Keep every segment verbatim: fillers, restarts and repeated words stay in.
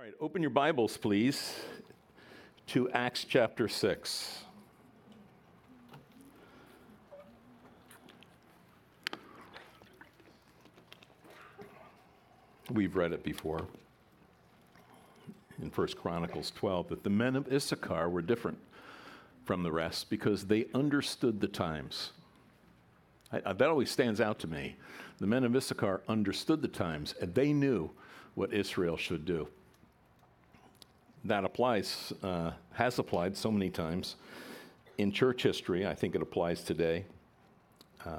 right, open your Bibles, please, to Acts chapter six. We've read it before in First Chronicles twelve, that the men of Issachar were different from the rest because they understood the times. I, I, that always stands out to me. The men of Issachar understood the times, and they knew what Israel should do. That applies, uh, has applied so many times in church history. I think it applies today. Uh,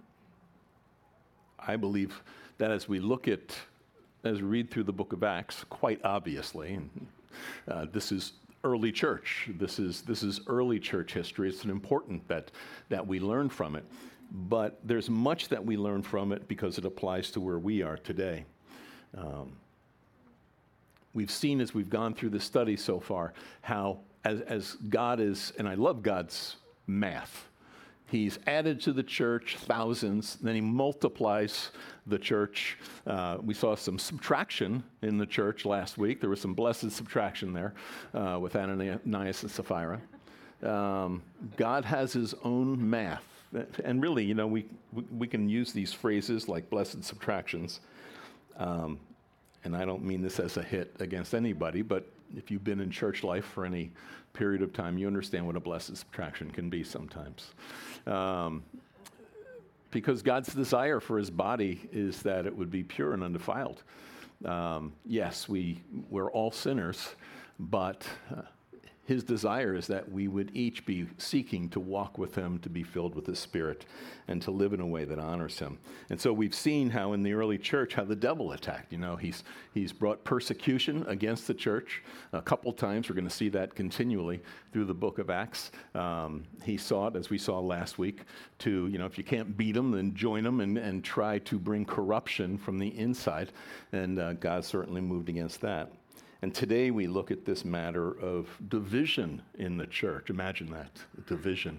I believe that as we look at, as we read through the book of Acts, quite obviously, and, uh, this is early church. This is this is early church history. It's important that that we learn from it. But there's much that we learn from it because it applies to where we are today. Um, We've seen as we've gone through the study so far how as, as God is, and I love God's math, He's added to the church thousands, then He multiplies the church. Uh, we saw some subtraction in the church last week. There was some blessed subtraction there uh, with Ananias and Sapphira. Um, God has His own math. And really, you know, we, we, we can use these phrases like blessed subtractions. Um, And I don't mean this as a hit against anybody, but if you've been in church life for any period of time, you understand what a blessed subtraction can be sometimes. Um, because God's desire for His body is that it would be pure and undefiled. Um, yes, we, we're all sinners, but uh, His desire is that we would each be seeking to walk with Him, to be filled with His Spirit, and to live in a way that honors Him. And so we've seen how in the early church, how the devil attacked. You know, he's he's brought persecution against the church a couple times. We're going to see that continually through the book of Acts. Um, he sought, as we saw last week, to, you know, if you can't beat them, then join them and, and try to bring corruption from the inside. And uh, God certainly moved against that. And today we look at this matter of division in the church. Imagine that, division.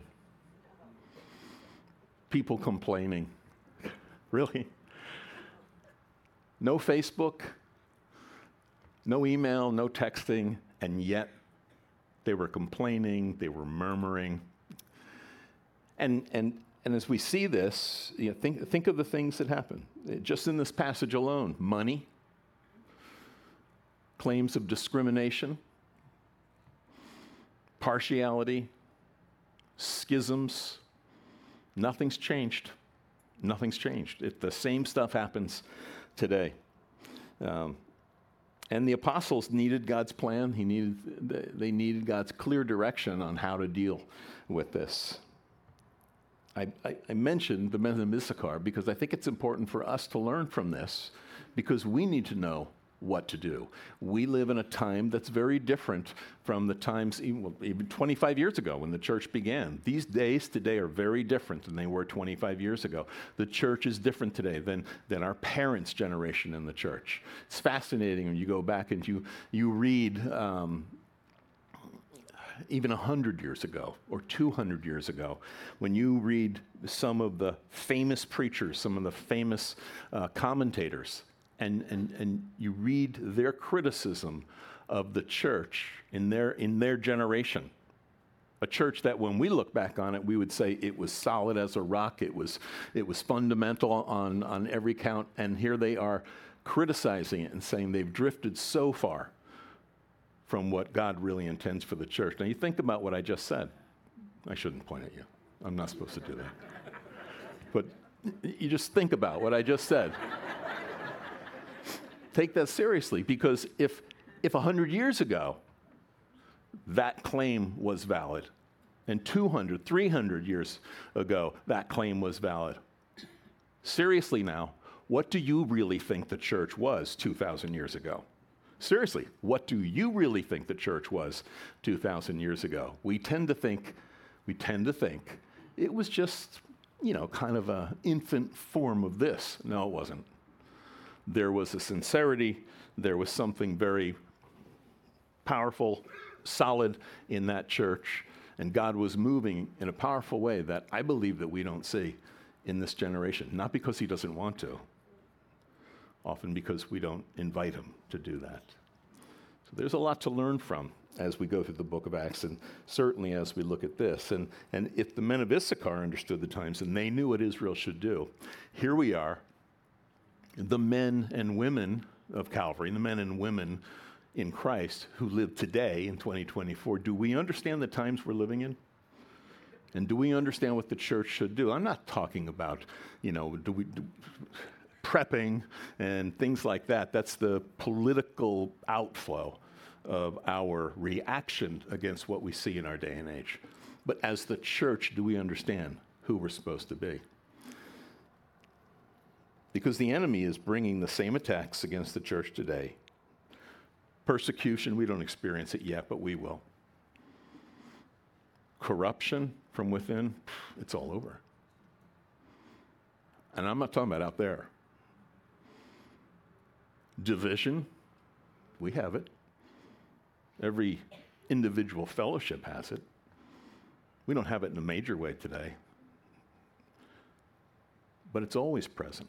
People complaining. Really? No Facebook, no email, no texting, and yet they were complaining, they were murmuring. And and and as we see this, you know, think think of the things that happen. Just in this passage alone, money, claims of discrimination, partiality, schisms. Nothing's changed. Nothing's changed. It, the same stuff happens today. Um, and the apostles needed God's plan. He needed, they needed God's clear direction on how to deal with this. I, I, I mentioned the men of Issachar because I think it's important for us to learn from this, because we need to know what to do. We live in a time that's very different from the times even, well, even twenty-five years ago when the church began. These days today are very different than they were twenty-five years ago. The church is different today than, than our parents' generation in the church. It's fascinating when you go back and you, you read um, even one hundred years ago or two hundred years ago, when you read some of the famous preachers, some of the famous uh, commentators, And, and and you read their criticism of the church in their in their generation. A church that when we look back on it, we would say it was solid as a rock. It was it was fundamental on, on every count. And here they are criticizing it and saying they've drifted so far from what God really intends for the church. Now you think about what I just said. I shouldn't point at you. I'm not supposed to do that. But you just think about what I just said. Take that seriously, because if if one hundred years ago that claim was valid, and two hundred, three hundred years ago that claim was valid, seriously now, what do you really think the church was two thousand years ago? Seriously, what do you really think the church was two thousand years ago? We tend to think, we tend to think it was just, you know, kind of an infant form of this. No, it wasn't. There was a sincerity, there was something very powerful, solid in that church, and God was moving in a powerful way that I believe that we don't see in this generation. Not because He doesn't want to, often because we don't invite Him to do that. So there's a lot to learn from as we go through the book of Acts, and certainly as we look at this. And, and if the men of Issachar understood the times and they knew what Israel should do, here we are, the men and women of Calvary, the men and women in Christ who live today in twenty twenty-four. Do we understand the times we're living in? And do we understand what the church should do? I'm not talking about, you know, do we do, prepping and things like that. That's the political outflow of our reaction against what we see in our day and age. But as the church, do we understand who we're supposed to be? Because the enemy is bringing the same attacks against the church today. Persecution, we don't experience it yet, but we will. Corruption from within, it's all over. And I'm not talking about out there. Division, we have it. Every individual fellowship has it. We don't have it in a major way today, but it's always present.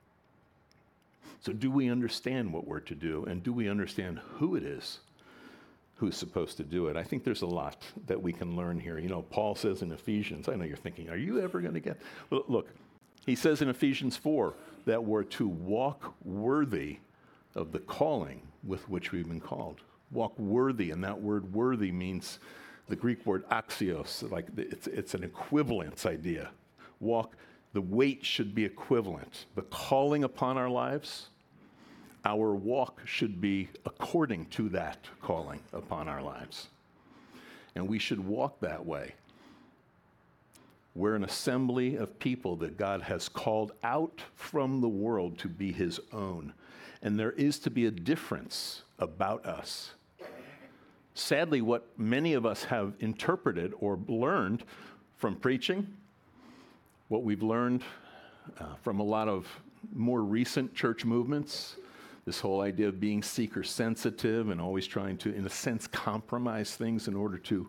So do we understand what we're to do, and do we understand who it is who's supposed to do it? I think there's a lot that we can learn here. You know, Paul says in Ephesians, I know you're thinking, are you ever going to get... Well, look, he says in Ephesians four that we're to walk worthy of the calling with which we've been called. Walk worthy, and that word worthy means the Greek word axios, like it's, it's an equivalence idea. Walk, the weight should be equivalent. The calling upon our lives, our walk should be according to that calling upon our lives. And we should walk that way. We're an assembly of people that God has called out from the world to be his own. And there is to be a difference about us. Sadly, what many of us have interpreted or learned from preaching, what we've learned uh, from a lot of more recent church movements, this whole idea of being seeker sensitive and always trying to, in a sense, compromise things in order to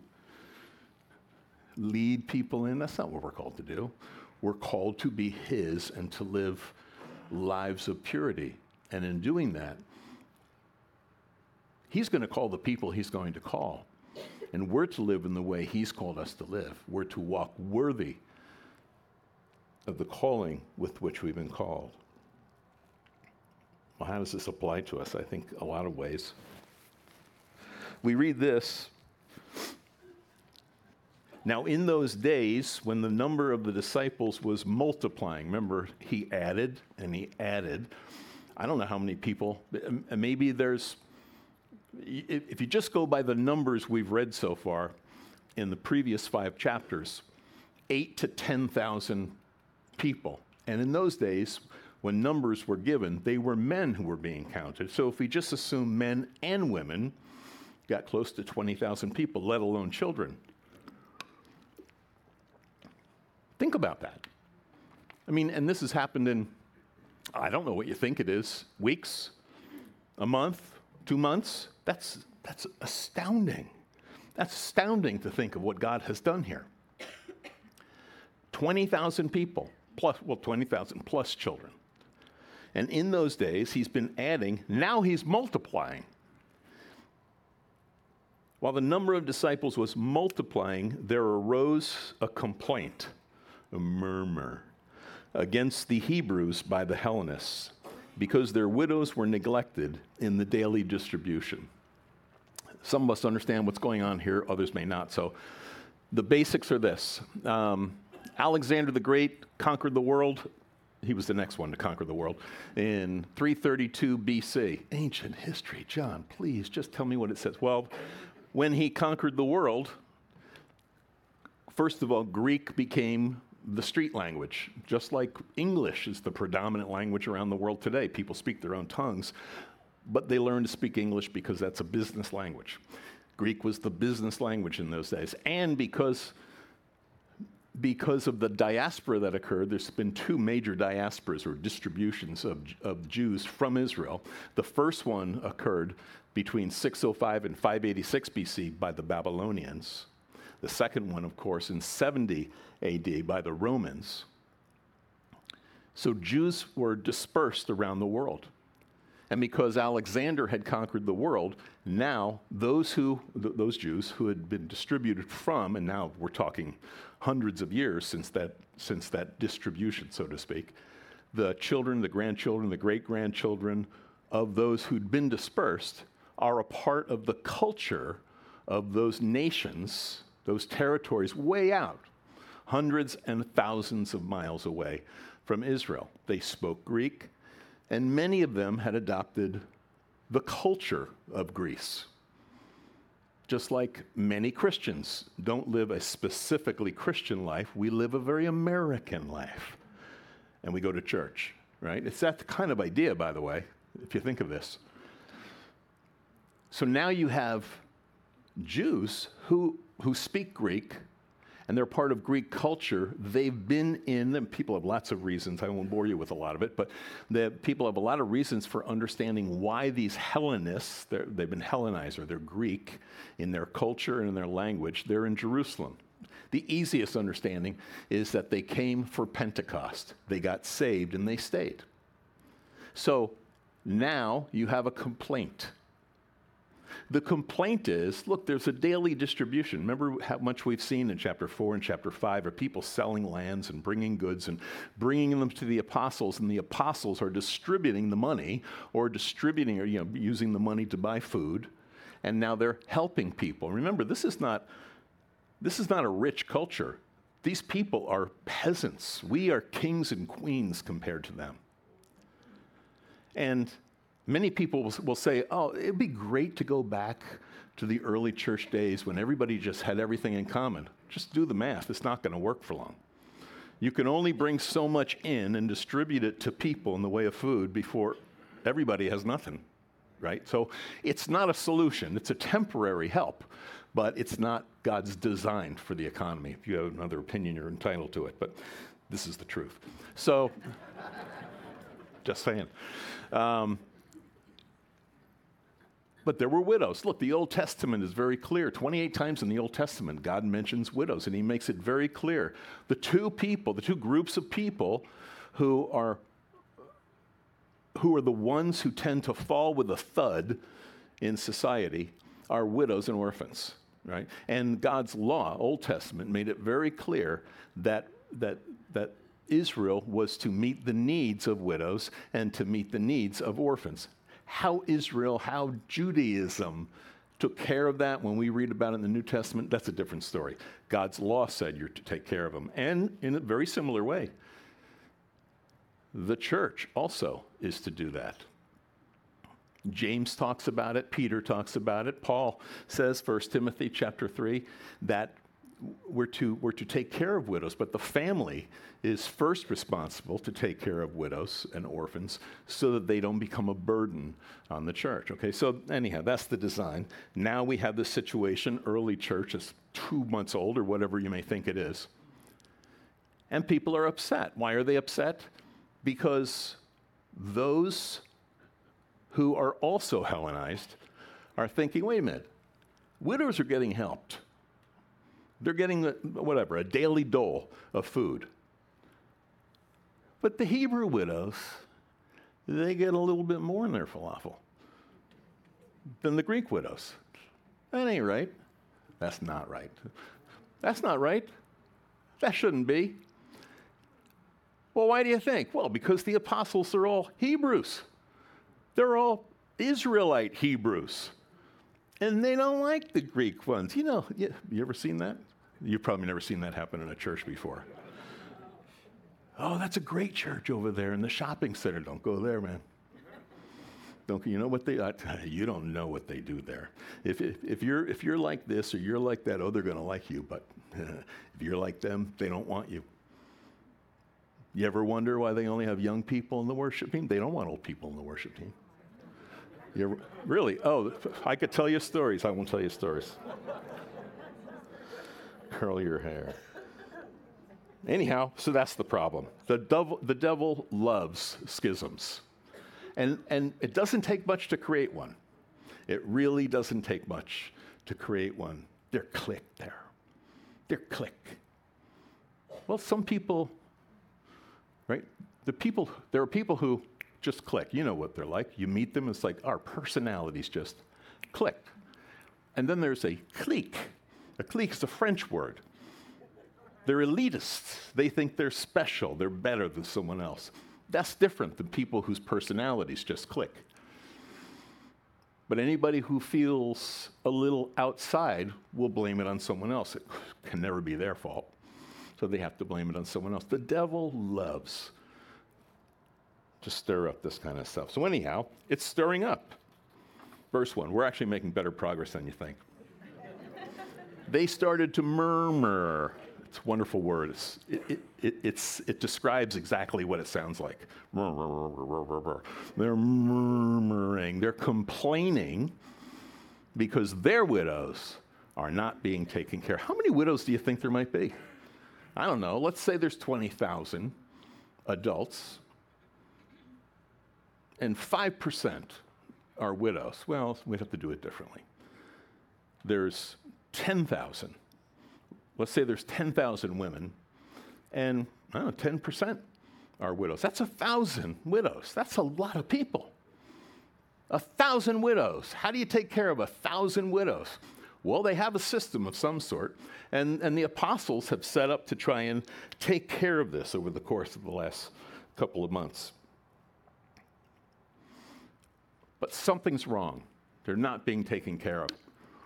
lead people in. That's not what we're called to do. We're called to be his and to live lives of purity. And in doing that, he's going to call the people he's going to call. And we're to live in the way he's called us to live. We're to walk worthy of the calling with which we've been called. Well, how does this apply to us? I think a lot of ways. We read this. Now, in those days, when the number of the disciples was multiplying, remember, he added and he added. I don't know how many people, maybe there's, if you just go by the numbers we've read so far in the previous five chapters, eight to ten thousand people. And in those days, when numbers were given, they were men who were being counted. So if we just assume men and women, got close to twenty thousand people, let alone children. Think about that. I mean, and this has happened in, I don't know what you think it is, weeks, a month, two months. That's, that's astounding. That's astounding to think of what God has done here. twenty thousand people, plus, well, twenty thousand plus children. And in those days, he's been adding, now he's multiplying. While the number of disciples was multiplying, there arose a complaint, a murmur, against the Hebrews by the Hellenists, because their widows were neglected in the daily distribution. Some of us understand what's going on here, others may not. So the basics are this. Um, Alexander the Great conquered the world. He was the next one to conquer the world in three thirty-two B C. Ancient history. John, please just tell me what it says. Well, when he conquered the world, first of all, Greek became the street language, just like English is the predominant language around the world today. People speak their own tongues, but they learn to speak English because that's a business language. Greek was the business language in those days. And because, because of the diaspora that occurred, there's been two major diasporas or distributions of, of Jews from Israel. The first one occurred between six oh five and five eighty-six B C by the Babylonians. The second one, of course, in seventy A D by the Romans. So Jews were dispersed around the world. And because Alexander had conquered the world, now those who, th- those Jews who had been distributed from, and now we're talking hundreds of years since that, since that distribution, so to speak, the children, the grandchildren, the great-grandchildren of those who'd been dispersed are a part of the culture of those nations, those territories way out, hundreds and thousands of miles away from Israel. They spoke Greek, and many of them had adopted the culture of Greece. Just like many Christians don't live a specifically Christian life, we live a very American life. And we go to church, right? It's that kind of idea, by the way, if you think of this. So now you have Jews who, who speak Greek, and they're part of Greek culture. They've been in, and people have lots of reasons, I won't bore you with a lot of it, but the people have a lot of reasons for understanding why these Hellenists, they've been Hellenized, or they're Greek in their culture and in their language, they're in Jerusalem. The easiest understanding is that they came for Pentecost. They got saved and they stayed. So now you have a complaint. The complaint is, look, there's a daily distribution. Remember how much we've seen in chapter four and chapter five of people selling lands and bringing goods and bringing them to the apostles, and the apostles are distributing the money or distributing or, you know, using the money to buy food, and now they're helping people. Remember, this is not, this is not a rich culture. These people are peasants. We are kings and queens compared to them. And many people will, will say, oh, it'd be great to go back to the early church days when everybody just had everything in common. Just do the math. It's not going to work for long. You can only bring so much in and distribute it to people in the way of food before everybody has nothing, right? So it's not a solution. It's a temporary help, but it's not God's design for the economy. If you have another opinion, you're entitled to it, but this is the truth. So, just saying. Um, But there were widows. Look, the Old Testament is very clear. twenty-eight times in the Old Testament, God mentions widows, and he makes it very clear. The two people, the two groups of people who are, who are the ones who tend to fall with a thud in society are widows and orphans, right? And God's law, Old Testament, made it very clear that, that, that Israel was to meet the needs of widows and to meet the needs of orphans. How Israel, how Judaism took care of that when we read about it in the New Testament, that's a different story. God's law said you're to take care of them. And in a very similar way, the church also is to do that. James talks about it, Peter talks about it, Paul says, First Timothy chapter three, that we're to, we're to take care of widows, but the family is first responsible to take care of widows and orphans so that they don't become a burden on the church. Okay, so anyhow, that's the design. Now we have this situation, early church is two months old or whatever you may think it is. And people are upset. Why are they upset? Because those who are also Hellenized are thinking, wait a minute, widows are getting helped. They're getting, whatever, a daily dole of food. But the Hebrew widows, they get a little bit more in their falafel than the Greek widows. That ain't right. That's not right. That's not right. That shouldn't be. Well, why do you think? Well, because the apostles are all Hebrews. They're all Israelite Hebrews. And they don't like the Greek ones. You know, you, you ever seen that? You've probably never seen that happen in a church before. Oh, that's a great church over there in the shopping center. Don't go there, man. Don't you know what they? I, you don't know what they do there. If, if if you're if you're like this or you're like that, oh, they're going to like you. But if you're like them, they don't want you. You ever wonder why they only have young people in the worship team? They don't want old people in the worship team. You ever, really? Oh, I could tell you stories. I won't tell you stories. Curl your hair. Anyhow, so that's the problem. The devil, the devil loves schisms. And, and it doesn't take much to create one. It really doesn't take much to create one. They're click there. They're click. Well, some people, right? The people, there are people who just click. You know what they're like. You meet them, it's like our personalities just click. And then there's a clique. A clique is a French word. They're elitists. They think they're special. They're better than someone else. That's different than people whose personalities just click. But anybody who feels a little outside will blame it on someone else. It can never be their fault. So they have to blame it on someone else. The devil loves to stir up this kind of stuff. So anyhow, it's stirring up. Verse one, we're actually making better progress than you think. They started to murmur. It's a wonderful word. It's, it, it, it, it's, it describes exactly what it sounds like. They're murmuring. They're complaining because their widows are not being taken care of. How many widows do you think there might be? I don't know. Let's say there's twenty thousand adults and five percent are widows. Well, we'd have to do it differently. There's ten thousand. Let's say there's ten thousand women, and I don't know, ten percent are widows. That's a thousand widows. That's a lot of people. A thousand widows. How do you take care of a thousand widows? Well, they have a system of some sort, and, and the apostles have set up to try and take care of this over the course of the last couple of months. But something's wrong. They're not being taken care of.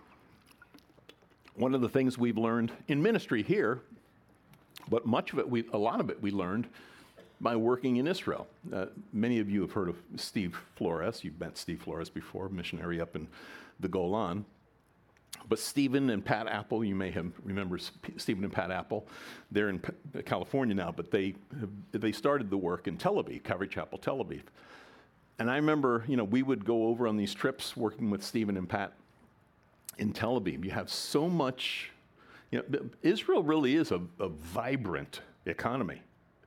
One of the things we've learned in ministry here, but much of it, we, a lot of it we learned by working in Israel. Uh, many of you have heard of Steve Flores. You've met Steve Flores before, missionary up in the Golan. But Stephen and Pat Apple, you may have remember Stephen and Pat Apple. They're in P- California now, but they they started the work in Tel Aviv, Calvary Chapel, Tel Aviv. And I remember, you know, we would go over on these trips working with Stephen and Pat in Tel Aviv. You have so much, you know, Israel really is a, a vibrant economy.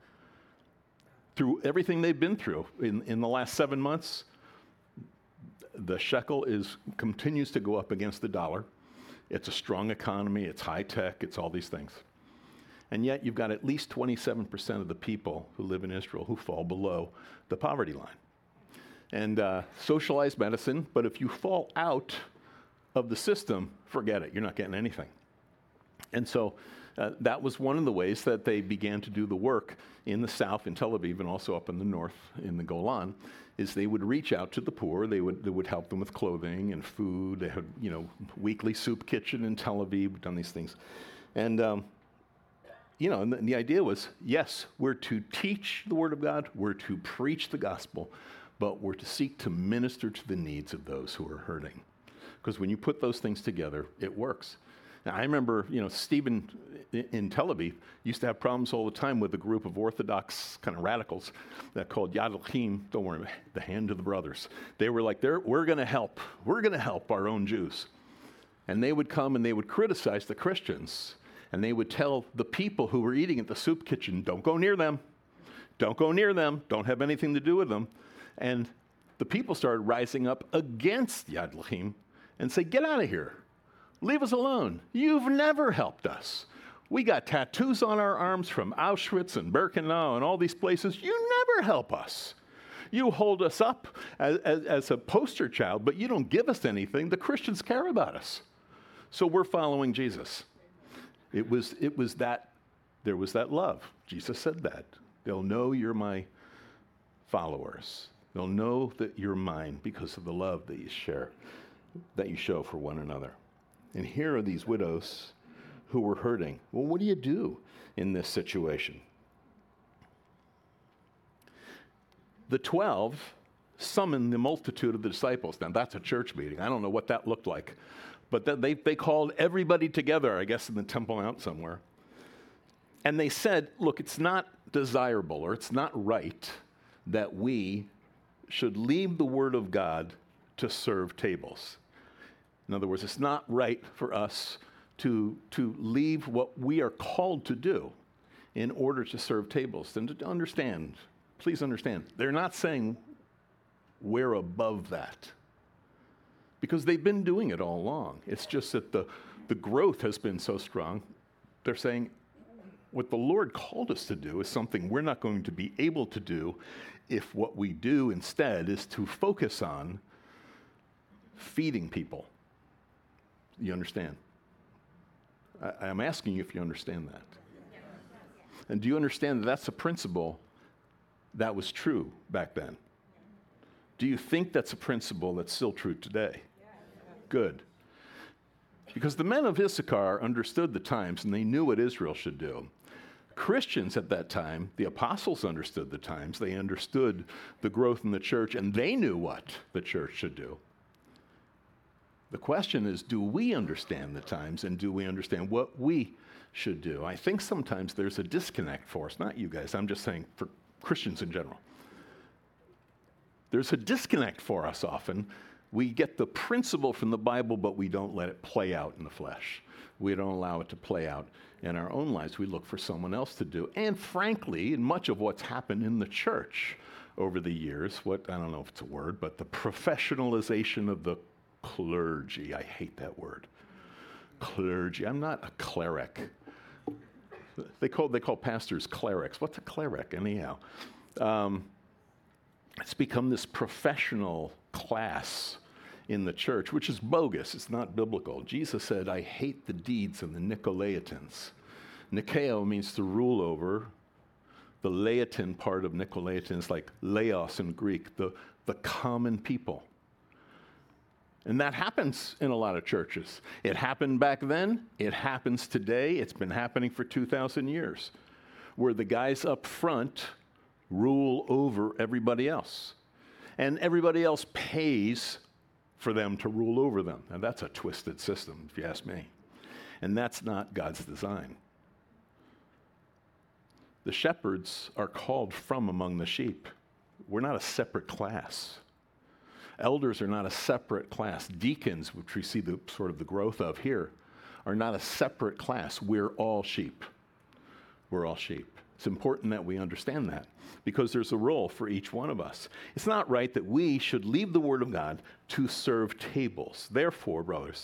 Through everything they've been through in, in the last seven months, the shekel is continues to go up against the dollar. It's a strong economy, it's high tech, it's all these things. And yet you've got at least twenty-seven percent of the people who live in Israel who fall below the poverty line. And uh, socialized medicine, but if you fall out of the system, forget it, you're not getting anything. And so uh, that was one of the ways that they began to do the work in the south, in Tel Aviv, and also up in the north, in the Golan, is they would reach out to the poor. They would they would help them with clothing and food. They had, you know, weekly soup kitchen in Tel Aviv. We've done these things. And, um, you know, and the, and the idea was, yes, we're to teach the Word of God. We're to preach the gospel. But we're to seek to minister to the needs of those who are hurting. Because when you put those things together, it works. Now, I remember, you know, Stephen in Tel Aviv used to have problems all the time with a group of Orthodox kind of radicals that called Yad L'Achim, don't worry, the hand of the brothers. They were like, They're, we're going to help. We're going to help our own Jews. And they would come and they would criticize the Christians. And they would tell the people who were eating at the soup kitchen, don't go near them. Don't go near them. Don't have anything to do with them. And the people started rising up against Yad L'Achim and say, get out of here. Leave us alone. You've never helped us. We got tattoos on our arms from Auschwitz and Birkenau and all these places. You never help us. You hold us up as, as, as a poster child, but you don't give us anything. The Christians care about us. So we're following Jesus. It was, it was that, there was that love. Jesus said that. They'll know you're my followers. They'll know that you're mine because of the love that you share, that you show for one another. And here are these widows who were hurting. Well, what do you do in this situation? The twelve summoned the multitude of the disciples. Now, that's a church meeting. I don't know what that looked like. But they, they called everybody together, I guess, in the Temple Mount somewhere. And they said, look, it's not desirable or it's not right that we should leave the Word of God to serve tables. In other words, it's not right for us to, to leave what we are called to do in order to serve tables. And to understand, please understand, they're not saying we're above that, because they've been doing it all along. It's just that the, the growth has been so strong. They're saying what the Lord called us to do is something we're not going to be able to do if what we do instead is to focus on feeding people. You understand? I, I'm asking you if you understand that. And do you understand that that's a principle that was true back then? Do you think that's a principle that's still true today? Good. Because the men of Issachar understood the times and they knew what Israel should do. Christians at that time, the apostles understood the times, they understood the growth in the church, and they knew what the church should do. The question is, do we understand the times, and do we understand what we should do? I think sometimes there's a disconnect for us, not you guys, I'm just saying for Christians in general. There's a disconnect for us often. We get the principle from the Bible, but we don't let it play out in the flesh. We don't allow it to play out in our own lives. We look for someone else to do. And frankly, in much of what's happened in the church over the years, what, I don't know if it's a word, but the professionalization of the clergy. I hate that word. Clergy. I'm not a cleric. They call, they call pastors clerics. What's a cleric, anyhow? Um, it's become this professional class in the church, which is bogus. It's not biblical. Jesus said, I hate the deeds of the Nicolaitans. Nikao means to rule over. The Laotin part of Nicolaitan is like laos in Greek, the, the common people. And that happens in a lot of churches. It happened back then. It happens today. It's been happening for two thousand years, where the guys up front rule over everybody else. And everybody else pays for them to rule over them. And that's a twisted system, if you ask me. And that's not God's design. The shepherds are called from among the sheep. We're not a separate class. Elders are not a separate class. Deacons, which we see the sort of the growth of here, are not a separate class. We're all sheep. We're all sheep. It's important that we understand that because there's a role for each one of us. It's not right that we should leave the Word of God to serve tables. Therefore, brothers,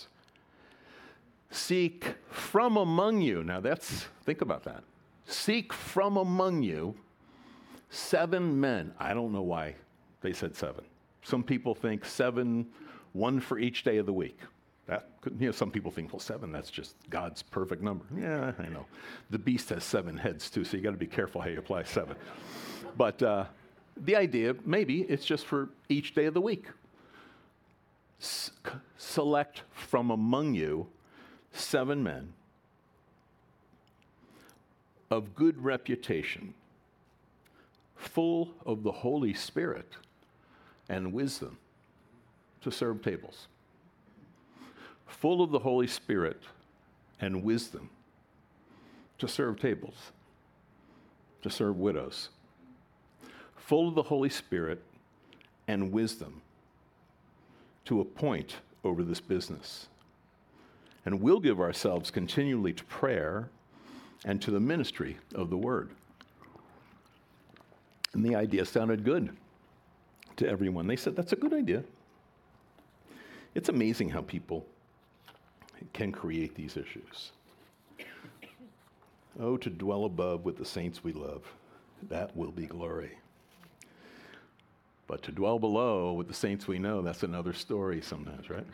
seek from among you. Now that's, think about that. Seek from among you seven men. I don't know why they said seven. Some people think seven, one for each day of the week. That could, you know, some people think, well, seven, that's just God's perfect number. Yeah, I know. The beast has seven heads too, so you got to be careful how you apply seven. But uh, the idea, maybe it's just for each day of the week. S- select from among you seven men of good reputation, full of the Holy Spirit and wisdom to serve tables. Full of the Holy Spirit and wisdom to serve tables, to serve widows. Full of the Holy Spirit and wisdom to appoint over this business. And we'll give ourselves continually to prayer and to the ministry of the word. And the idea sounded good to everyone. They said, that's a good idea. It's amazing how people can create these issues. Oh, to dwell above with the saints we love, that will be glory. But to dwell below with the saints we know, that's another story sometimes, right?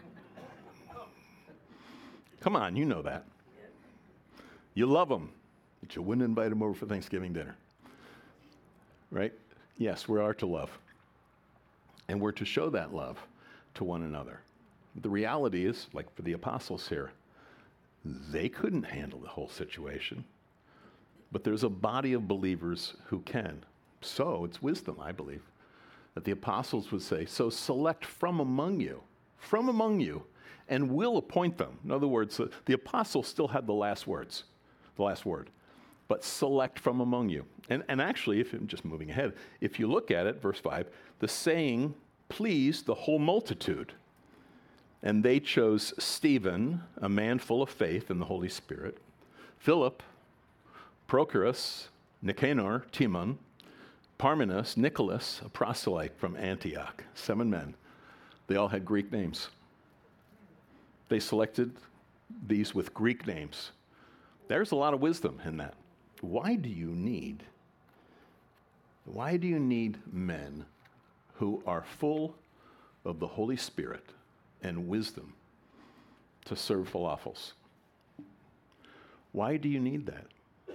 Come on, you know that. You love them, but you wouldn't invite them over for Thanksgiving dinner. Right? Yes, we are to love. And we're to show that love to one another. The reality is, like for the apostles here, they couldn't handle the whole situation. But there's a body of believers who can. So it's wisdom, I believe, that the apostles would say, so select from among you, from among you, and we'll appoint them. In other words, uh, the apostles still had the last words, the last word. But select from among you. And, and actually, if I'm just moving ahead, if you look at it, verse five, the saying pleased the whole multitude. And they chose Stephen, a man full of faith in the Holy Spirit, Philip, Prochorus, Nicanor, Timon, Parmenas, Nicholas, a proselyte from Antioch. Seven men. They all had Greek names. They selected these with Greek names. There's a lot of wisdom in that. Why do you need Why do you need men who are full of the Holy Spirit and wisdom to serve falafels? Why do you need that?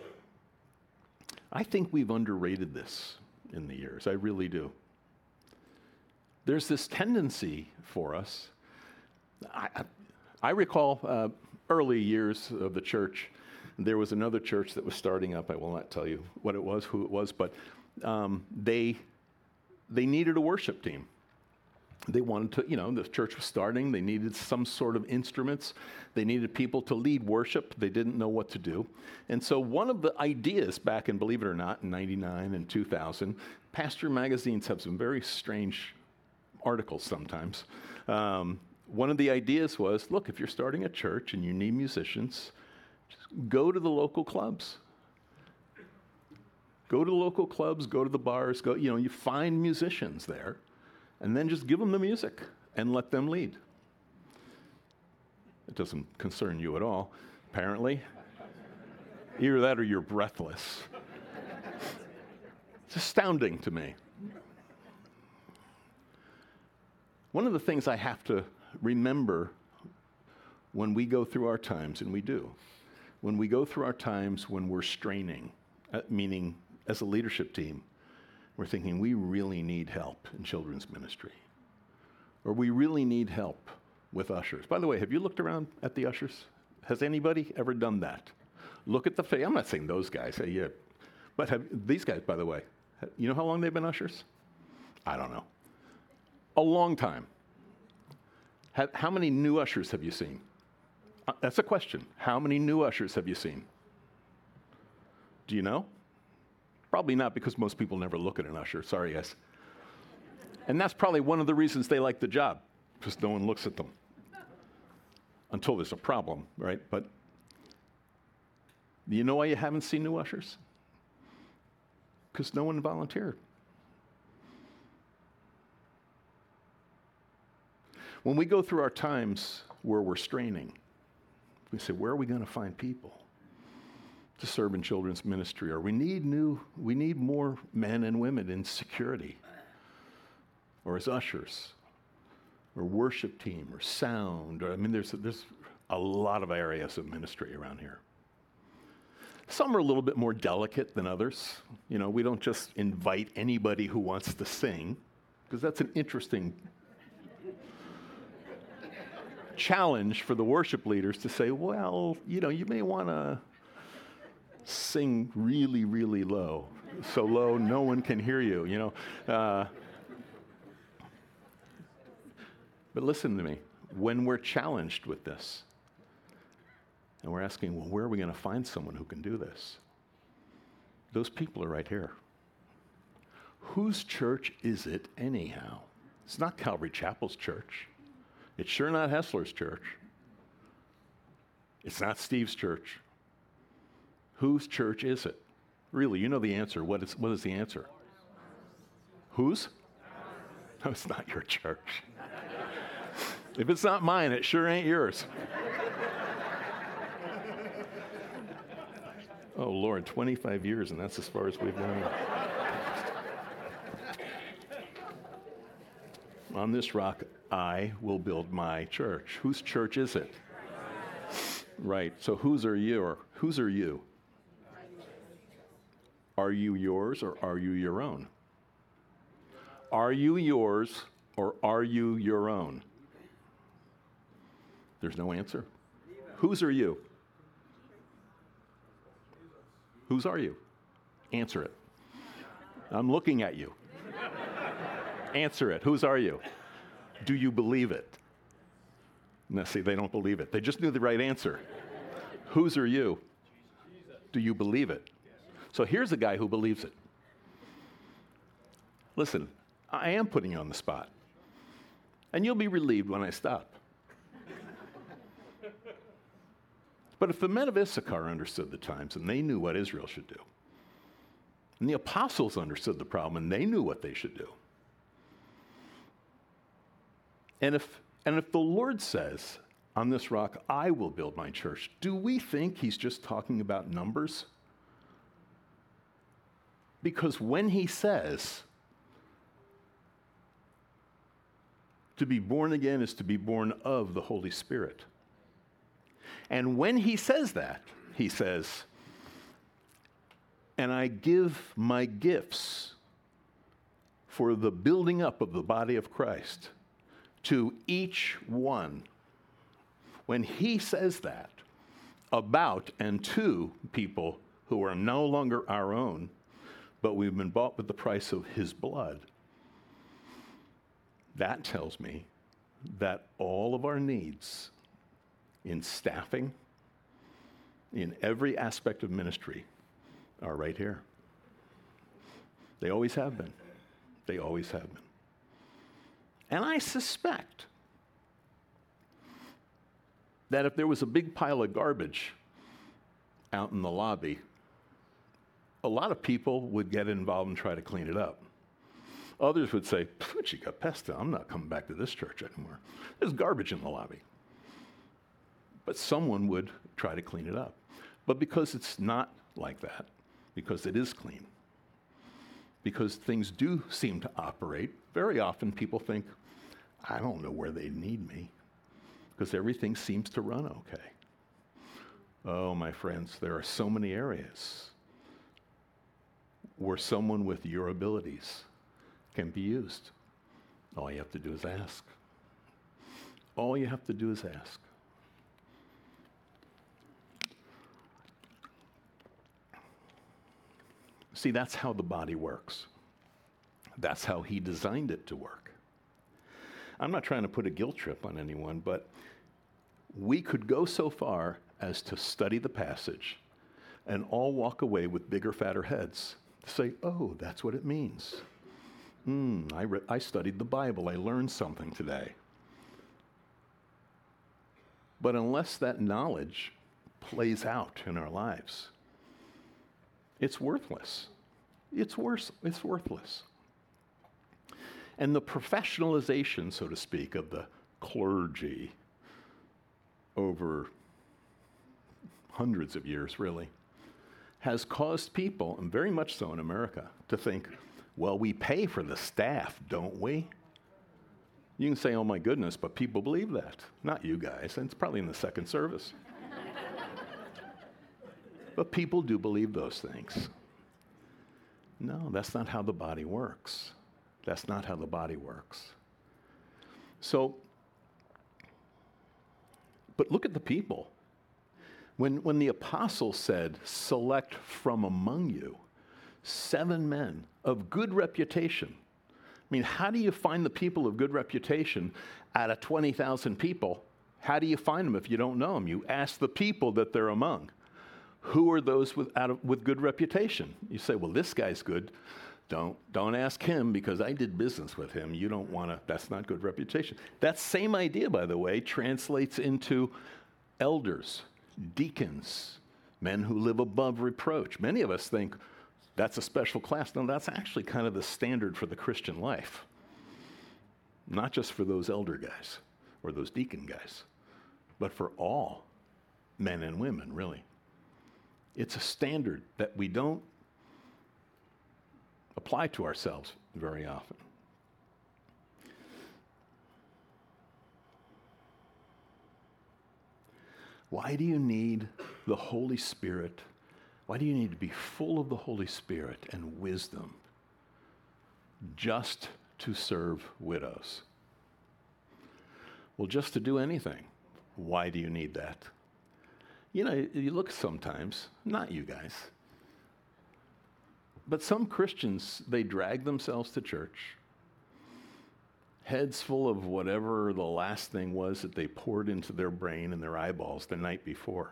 I think we've underrated this in the years. I really do. There's this tendency for us. I, I, I recall uh, early years of the church, there was another church that was starting up. I will not tell you what it was, who it was, but um, they they needed a worship team. They wanted to, you know, the church was starting. They needed some sort of instruments. They needed people to lead worship. They didn't know what to do. And so one of the ideas back in, believe it or not, in ninety-nine and two thousand, pastor magazines have some very strange articles sometimes. Um, one of the ideas was, look, if you're starting a church and you need musicians, just go to the local clubs. Go to the local clubs, go to the bars, go, you know, you find musicians there. And then just give them the music and let them lead. It doesn't concern you at all, apparently. Either that or you're breathless. It's astounding to me. One of the things I have to remember when we go through our times, and we do, when we go through our times when we're straining, uh, meaning as a leadership team, we're thinking we really need help in children's ministry, or we really need help with ushers. By the way, have you looked around at the ushers? Has anybody ever done that? Look at the face. I'm not saying those guys, hey, yeah, but have these guys, by the way, you know how long they've been ushers? I don't know. A long time. Have, how many new ushers have you seen? Uh, that's a question. How many new ushers have you seen? Do you know? Probably not, because most people never look at an usher. Sorry, guys. And that's probably one of the reasons they like the job, because no one looks at them until there's a problem, right? But do you know why you haven't seen new ushers? Because no one volunteered. When we go through our times where we're straining, we say, where are we going to find people to serve in children's ministry? Or we need new, we need more men and women in security, or as ushers, or worship team, or sound. Or, I mean, there's, there's a lot of areas of ministry around here. Some are a little bit more delicate than others. You know, we don't just invite anybody who wants to sing, because that's an interesting challenge for the worship leaders to say, well, you know, you may want to sing really, really low, so low no one can hear you, you know. Uh, but listen to me. When we're challenged with this, and we're asking, well, where are we going to find someone who can do this? Those people are right here. Whose church is it anyhow? It's not Calvary Chapel's church. It's sure not Hessler's church. It's not Steve's church. Whose church is it? Really, you know the answer. What is, what is the answer? Whose? No, it's not your church. If it's not mine, it sure ain't yours. Oh, Lord, twenty-five years, and that's as far as we've gone. On this rock, I will build my church. Whose church is it? Right. So whose are you? Or whose are you? Are you yours, or are you your own? Are you yours, or are you your own? There's no answer. Whose are you? Whose are you? Answer it. I'm looking at you. Answer it. Whose are you? Do you believe it? No, see, they don't believe it. They just knew the right answer. Whose are you? Do you believe it? So here's a guy who believes it. Listen, I am putting you on the spot. And you'll be relieved when I stop. But if the men of Issachar understood the times and they knew what Israel should do, and the apostles understood the problem and they knew what they should do, and if, and if the Lord says, on this rock I will build my church, do we think he's just talking about numbers? Because when he says, to be born again is to be born of the Holy Spirit. And when he says that, he says, and I give my gifts for the building up of the body of Christ to each one. When he says that about and to people who are no longer our own, but we've been bought with the price of his blood, that tells me that all of our needs in staffing, in every aspect of ministry, are right here. They always have been. They always have been. And I suspect that if there was a big pile of garbage out in the lobby, a lot of people would get involved and try to clean it up. Others would say, Chica Pesta, I'm not coming back to this church anymore. There's garbage in the lobby. But someone would try to clean it up. But because it's not like that, because it is clean, because things do seem to operate, very often people think, I don't know where they need me, because everything seems to run okay. Oh, my friends, there are so many areas where someone with your abilities can be used. All you have to do is ask. All you have to do is ask. See, that's how the body works. That's how he designed it to work. I'm not trying to put a guilt trip on anyone, but we could go so far as to study the passage and all walk away with bigger, fatter heads to say, oh, that's what it means. Hmm, I, re- I studied the Bible. I learned something today. But unless that knowledge plays out in our lives, it's worthless. It's worse. It's worthless. And the professionalization, so to speak, of the clergy over hundreds of years, really, has caused people, and very much so in America, to think, well, we pay for the staff, don't we? You can say, oh my goodness, but people believe that. Not you guys, and it's probably in the second service. But people do believe those things. No, that's not how the body works. That's not how the body works. So, but look at the people. When, when the apostle said, select from among you seven men of good reputation. I mean, how do you find the people of good reputation out of twenty thousand people? How do you find them if you don't know them? You ask the people that they're among. Who are those with, out of, with good reputation? You say, well, this guy's good. Don't, don't ask him because I did business with him. You don't want to, that's not good reputation. That same idea, by the way, translates into elders, deacons, men who live above reproach. Many of us think that's a special class. No, that's actually kind of the standard for the Christian life. Not just for those elder guys or those deacon guys, but for all men and women, really. It's a standard that we don't apply to ourselves very often. Why do you need the Holy Spirit? Why do you need to be full of the Holy Spirit and wisdom just to serve widows? Well, just to do anything. Why do you need that? You know, you look sometimes, not you guys, but some Christians, they drag themselves to church, heads full of whatever the last thing was that they poured into their brain and their eyeballs the night before.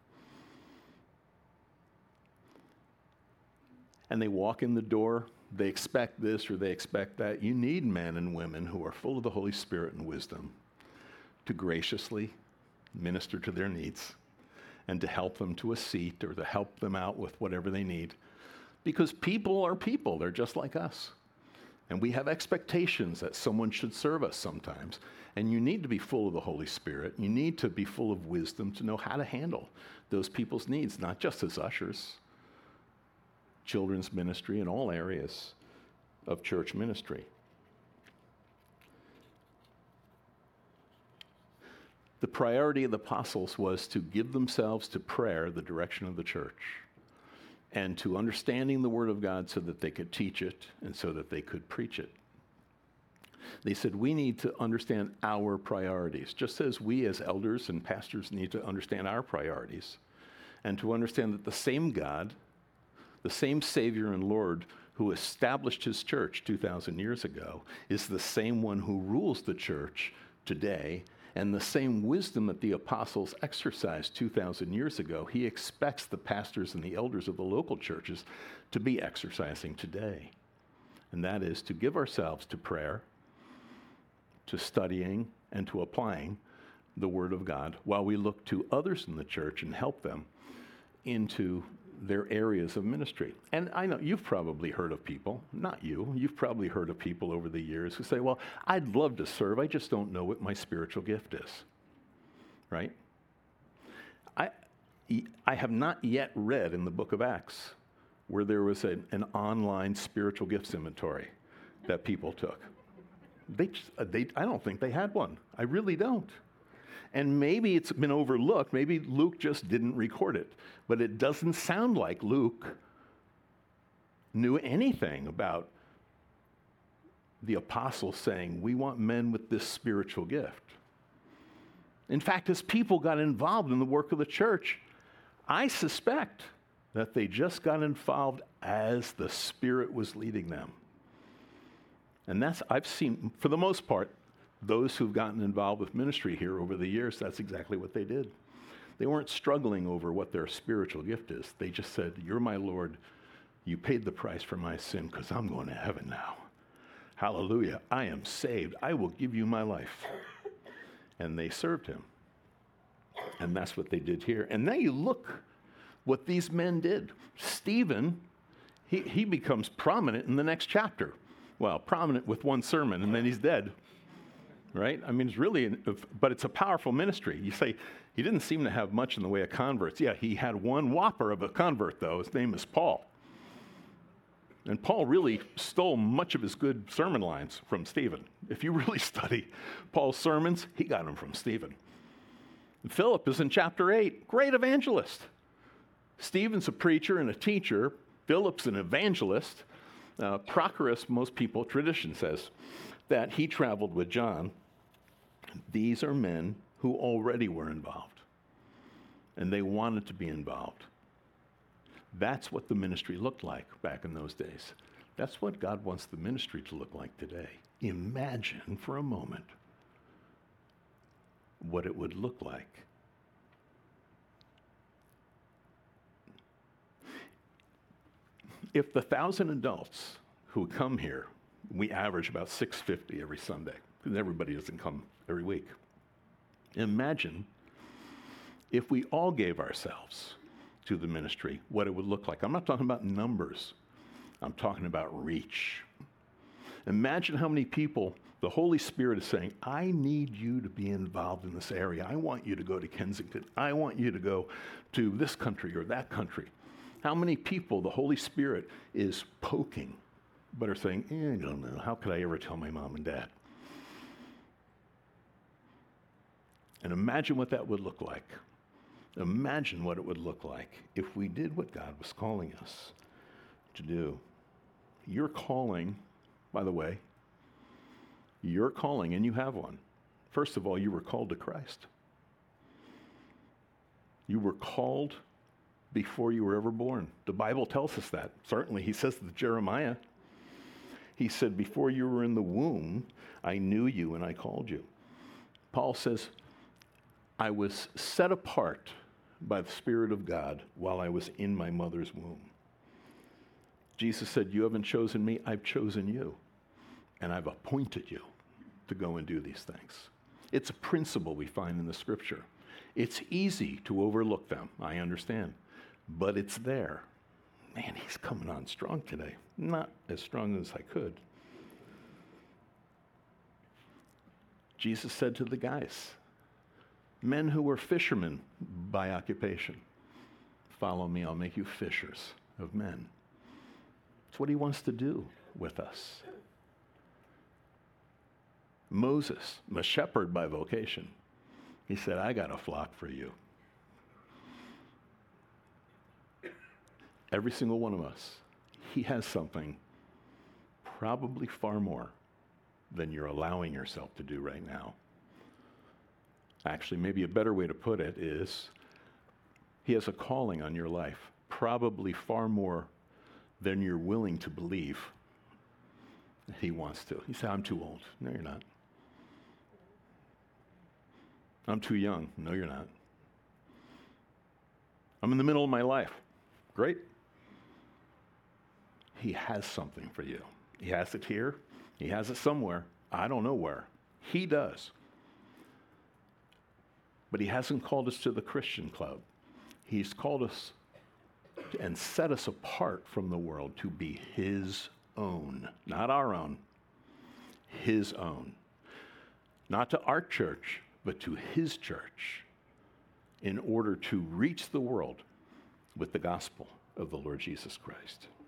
And they walk in the door, they expect this or they expect that. You need men and women who are full of the Holy Spirit and wisdom to graciously minister to their needs and to help them to a seat or to help them out with whatever they need. Because people are people, they're just like us. And we have expectations that someone should serve us sometimes. And you need to be full of the Holy Spirit. You need to be full of wisdom to know how to handle those people's needs, not just as ushers, children's ministry, and all areas of church ministry. The priority of the apostles was to give themselves to prayer, the direction of the church, and to understanding the Word of God so that they could teach it and so that they could preach it. They said, we need to understand our priorities, just as we as elders and pastors need to understand our priorities, and to understand that the same God, the same Savior and Lord who established his church two thousand years ago is the same one who rules the church today. And the same wisdom that the apostles exercised two thousand years ago, he expects the pastors and the elders of the local churches to be exercising today. And that is to give ourselves to prayer, to studying, and to applying the Word of God while we look to others in the church and help them into their areas of ministry. And I know you've probably heard of people, not you, you've probably heard of people over the years who say, well, I'd love to serve, I just don't know what my spiritual gift is, right? I, I have not yet read in the book of Acts where there was a, an online spiritual gifts inventory that people took. They, just, they, I don't think they had one. I really don't. And maybe it's been overlooked. Maybe Luke just didn't record it. But it doesn't sound like Luke knew anything about the apostles saying, we want men with this spiritual gift. In fact, as people got involved in the work of the church, I suspect that they just got involved as the Spirit was leading them. And that's, I've seen, for the most part, those who've gotten involved with ministry here over the years, that's exactly what they did. They weren't struggling over what their spiritual gift is. They just said, you're my Lord. You paid the price for my sin because I'm going to heaven now. Hallelujah. I am saved. I will give you my life. And they served him. And that's what they did here. And now you look what these men did. Stephen, he, he becomes prominent in the next chapter. Well, prominent with one sermon, and then he's dead. Right? I mean, it's really, but it's a powerful ministry. You say, he didn't seem to have much in the way of converts. Yeah, he had one whopper of a convert, though. His name is Paul. And Paul really stole much of his good sermon lines from Stephen. If you really study Paul's sermons, he got them from Stephen. And Philip is in chapter eight, great evangelist. Stephen's a preacher and a teacher. Philip's an evangelist. Uh, Prochorus, most people, tradition says, that he traveled with John. These are men who already were involved, and they wanted to be involved. That's what the ministry looked like back in those days. That's what God wants the ministry to look like today. Imagine for a moment what it would look like. If the thousand adults who come here, we average about six hundred fifty every Sunday, because everybody doesn't come every week. Imagine if we all gave ourselves to the ministry, what it would look like. I'm not talking about numbers. I'm talking about reach. Imagine how many people the Holy Spirit is saying, I need you to be involved in this area. I want you to go to Kensington. I want you to go to this country or that country. How many people the Holy Spirit is poking, but are saying, eh, I don't know, how could I ever tell my mom and dad? And imagine what that would look like. Imagine what it would look like if we did what God was calling us to do. Your calling, by the way, your calling, and you have one. First of all, you were called to Christ. You were called before you were ever born. The Bible tells us that. Certainly, he says to Jeremiah, he said, before you were in the womb, I knew you and I called you. Paul says, I was set apart by the Spirit of God while I was in my mother's womb. Jesus said, you haven't chosen me, I've chosen you. And I've appointed you to go and do these things. It's a principle we find in the Scripture. It's easy to overlook them, I understand. But it's there. Man, he's coming on strong today. Not as strong as I could. Jesus said to the guys, men who were fishermen by occupation, follow me, I'll make you fishers of men. It's what he wants to do with us. Moses, a shepherd by vocation, he said, I got a flock for you. Every single one of us, he has something, probably far more than you're allowing yourself to do right now. Actually, maybe a better way to put it is, he has a calling on your life, probably far more than you're willing to believe he wants to. You say, I'm too old. No, you're not. I'm too young. No, you're not. I'm in the middle of my life. Great. He has something for you. He has it here. He has it somewhere. I don't know where. He does. But he hasn't called us to the Christian club. He's called us and set us apart from the world to be his own, not our own, his own. Not to our church, but to his church, in order to reach the world with the gospel of the Lord Jesus Christ.